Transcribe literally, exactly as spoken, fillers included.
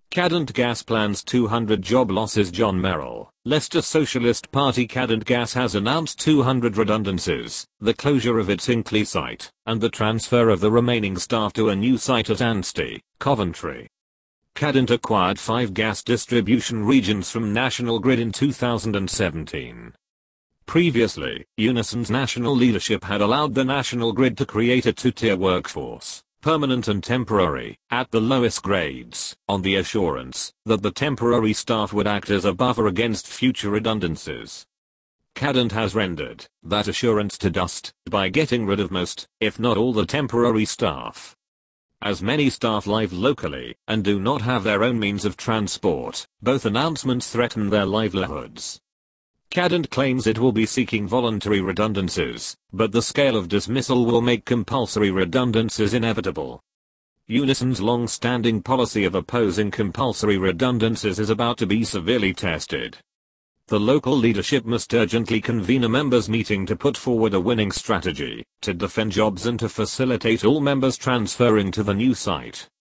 Cadent Gas plans two hundred job losses. John Merrill, Leicester Socialist Party. Cadent Gas has announced two hundred redundancies, the closure of its Hinckley site, and the transfer of the remaining staff to a new site at Anstey, Coventry. Cadent acquired five gas distribution regions from National Grid in two thousand seventeen. Previously, Unison's national leadership had allowed the National Grid to create a two-tier workforce, permanent and temporary, at the lowest grades, on the assurance that the temporary staff would act as a buffer against future redundancies. Cadent has rendered that assurance to dust by getting rid of most, if not all, the temporary staff. As many staff live locally and do not have their own means of transport, both announcements threaten their livelihoods. Cadent claims it will be seeking voluntary redundancies, but the scale of dismissal will make compulsory redundancies inevitable. Unison's long-standing policy of opposing compulsory redundancies is about to be severely tested. The local leadership must urgently convene a members' meeting to put forward a winning strategy, to defend jobs and to facilitate all members transferring to the new site.